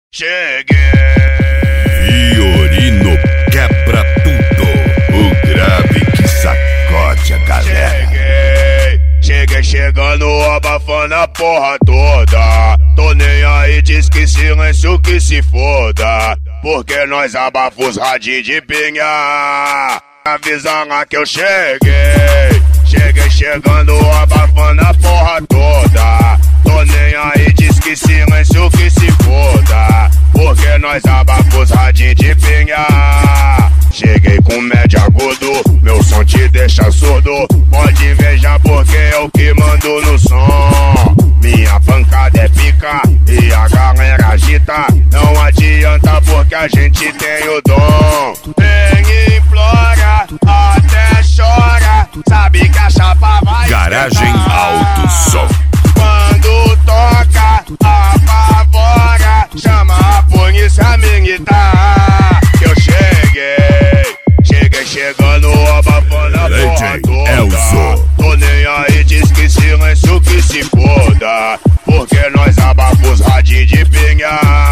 Cheguei! Fiorino quebra tudo, o grave que sacode a galera. Cheguei chegando, abafando a porra toda. Tô nem aí, diz que silêncio que se foda, porque nós abafa os radinhos de pinha. Avisa lá que eu cheguei. Cheguei chegando, abafando a porra toda. Tô nem aí, diz que silêncio que se foda, porque nós abafa os radinhos de pinha. Cheguei com médio agudo, meu som te deixa surdo. Pode invejar porque eu que mando no som. Minha pancada é pica e a galera agita. Não adianta porque a gente tem o dom. Vem e implora, até chora. Sabe que a chapa vai Garagem Alto Som. Quando toca, apavora. Chama a polícia militar. Que eu cheguei chegando, abafando a porra toda. Tô nem aí, diz que silêncio que se foda, porque nós abafa os radinhos de pinha.